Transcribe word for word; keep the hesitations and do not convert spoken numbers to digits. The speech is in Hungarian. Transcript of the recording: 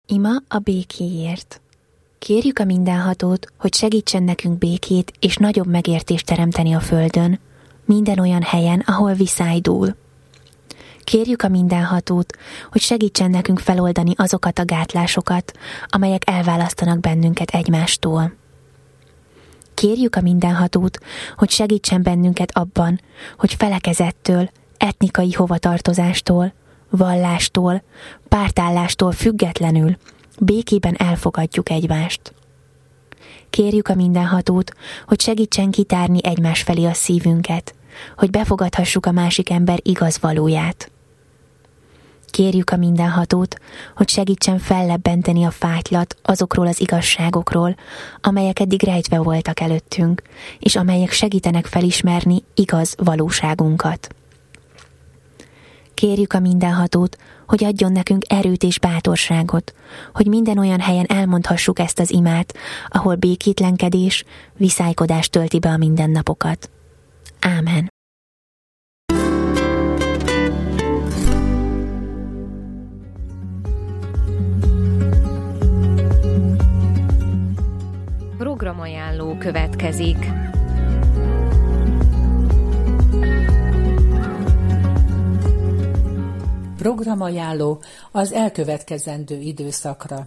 Ima a békéért. Kérjük a Mindenhatót, hogy segítsen nekünk békét és nagyobb megértést teremteni a Földön, minden olyan helyen, ahol viszály dúl. Kérjük a Mindenhatót, hogy segítsen nekünk feloldani azokat a gátlásokat, amelyek elválasztanak bennünket egymástól. Kérjük a Mindenhatót, hogy segítsen bennünket abban, hogy felekezettől, etnikai hovatartozástól, vallástól, pártállástól függetlenül békében elfogadjuk egymást. Kérjük a Mindenhatót, hogy segítsen kitárni egymás felé a szívünket, hogy befogadhassuk a másik ember igaz valóját. Kérjük a Mindenhatót, hogy segítsen fellebbenteni a fátylat azokról az igazságokról, amelyek eddig rejtve voltak előttünk, és amelyek segítenek felismerni igaz valóságunkat. Kérjük a Mindenhatót, hogy adjon nekünk erőt és bátorságot, hogy minden olyan helyen elmondhassuk ezt az imát, ahol békétlenkedés, viszálykodás tölti be a mindennapokat. Ámen. Programajánló következik. Programajánló az elkövetkezendő időszakra.